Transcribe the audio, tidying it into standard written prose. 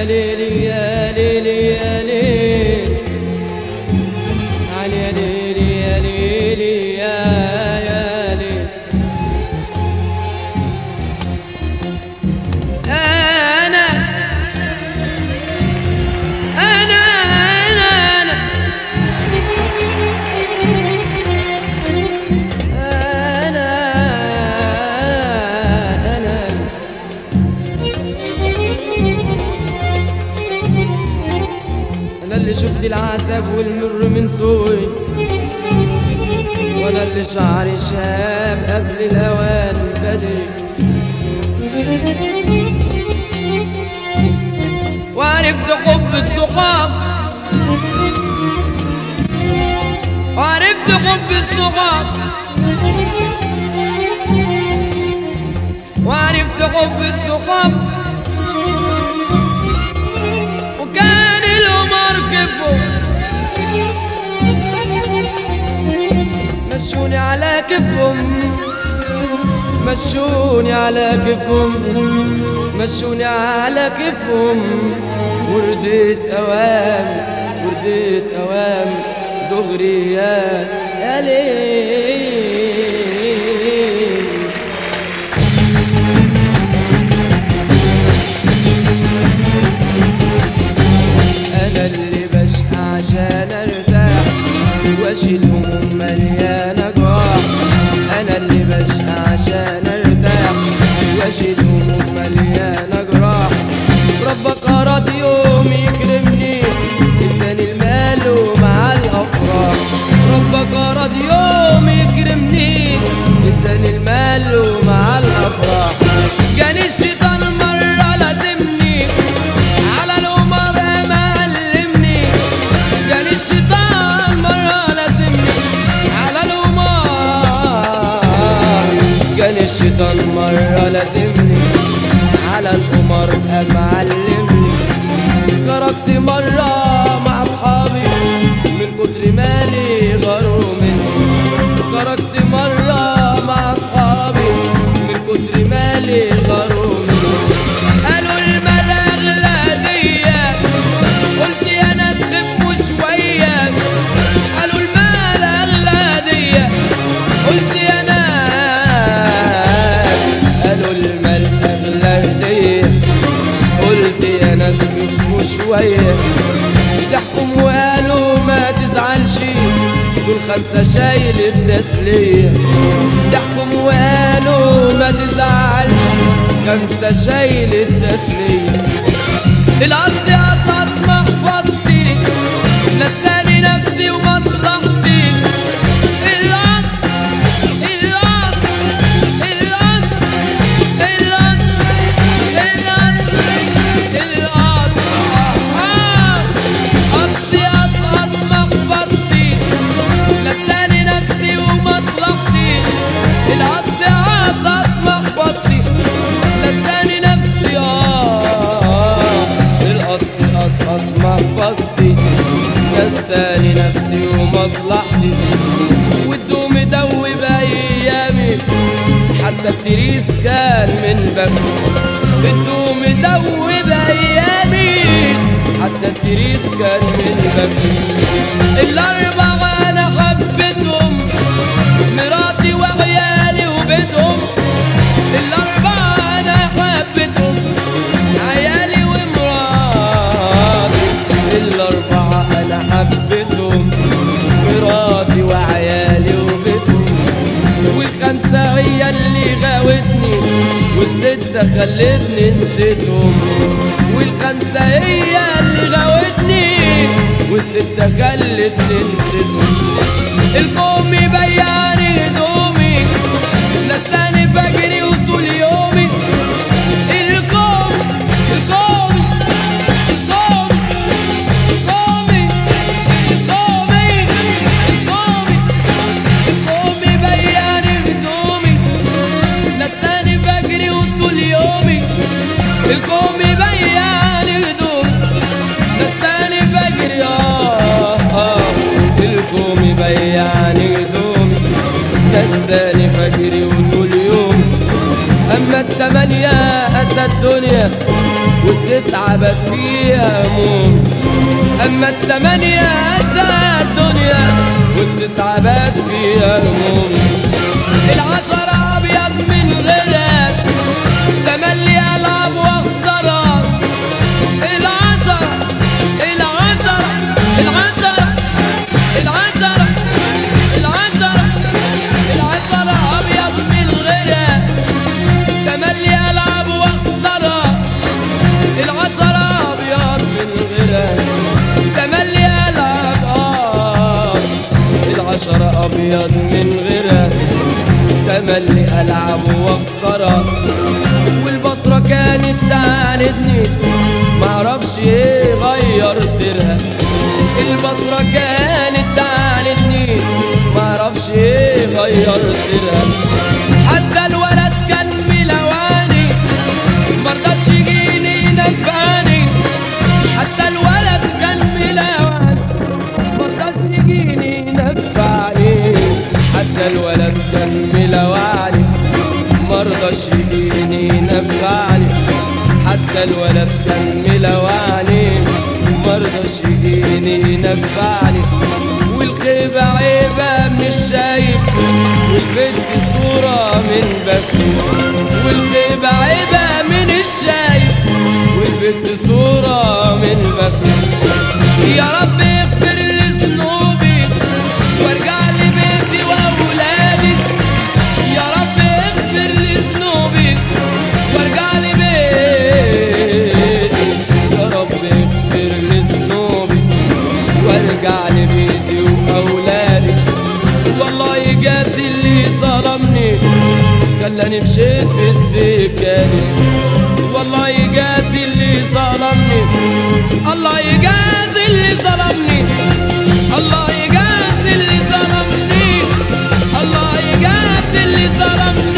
ليلي يا ليلي يا ليلي يا ليلي يا ليلي يا ليلي أنا أنا أنا أنا اللي شفت العذاب والمر من سوي، وانا اللي شعري شاب قبل الاوان بدري، وعرفت حب الصحاب وعرفت حب الصحاب وعرفت حب الصحاب، وكان القمر كفهم مشوني على كفهم، مشوني على كفهم، مشوني على كفهم، ورديت اوام ورديت اوام دغري يا ليل. انا اللي بشقى عشان ارتاح واشيل هموم مليانه جراح، انا اللي بشقى عشان ارتاح واشيل هموم مليانه جراح، ربك اراد يوم يكرمني اداني المال ومع الافراح، ربك اراد يوم يكرمني اداني المال ومع الافراح، كان الشيطان مره لازمني على القمر معلمني، كان الشيطان مره لازمني على القمر، كان الشيطان مره لازمني على القمر معلمني، خرجت مره مع اصحابي من كتر مالي غاروا مني، خرجت مره مع اصحابي من كتر مالي غاروا مني، قالوا المال اغلى ديا، قلت يا ناس خفوا شويه، قالوا المال اغلى ديا، قلت يا ناس، قالوا المال اغلى ديا، قلت يا ناس خفوا شويه، ضحكوا وقالوا ما تزعلش دول 5 شايل التسليه، ضحكوا وقالوا ما تزعلش 5 شايل التسليه، القص قصص محفظتي نساني نفسي ومصلحتي، القص القص القص القص القص القص قصي قصص محفظتي نساني نفسي ومصلحتي، القص قصص محفظتي نساني نفسي القص قصص محفظتي نساني نفسي ومصلحتي، والدوم دوب ايامي حتى التريس كان من بكتي، الدوم دوب ايامي حتى التريس كان من بكتي، الاربعه انا حبيتهم مراتي وعيالي وبيتهم، الاربعه انا حبيتهم عيالي ومراتي، الاربعه انا حبيتهم مراتي وعيالي وبيتهم، وال5 هي اللي غاوتني وال6 خلتني نسيتهم، وال5 هي اللي غاوتني وال6 خلتني نسيتهم، القوم بيعني هدومي نساني بجري وطول يومي، القوم القوم القوم القومي القومي القومي القومي بيعني هدومي نساني بجري وطول يومي، القومي بيعني هدومي نساني بجري القومي بيعني هدومي نساني بجري وطول يومي، اما ال8 اسى الدنيا والتسعة بات فيها هموم. أما التمانية أسى الدنيا والتسعة بات فيها هموم. العشرة أبيض من غيرها تملي ألعب وأخسرها. العشرة العشرة العشرة العشرة العشرة العشرة أبيض من غيرها تملي ألعب وأخسرها. العشرة أبيض من غيرها تملي ألعب العشرة أبيض من غيرها تملي ألعب وأخسرها. والبصرة كانت تعاندني معرفش ايه غير سيرها. البصرة كانت تعاندني معرفش ايه غير سيرها. حتى الولد كان ملواني مرضاش يجيني ينفعني. حتى الولد كان ملواني مرضاش يجيني ينفعني. حتى الولد كان ملواني مرضاش يجيني ينفعني. حتى الولد كان ملواني مرضاش يجيني ينفعني. والخيبة عيبة مش شايف والبنت صورة من بختي. والخيبة عيبة من الشايف والبنت صورة من بختي. يا رب اغفر لي ذنوبي وارجع لبيتي واولادي. يا رب اغفر لي ذنوبي وارجع لبيتي. يا رب اغفر لي ذنوبي وارجع لبيتي واولادي. والله يجازي اللي ظلمني خلاني مشيت في السكاني. والله يجازي اللي ظلمني. الله يجازي اللي ظلمني. الله يجازي اللي ظلمني. الله يجازي اللي ظلمني.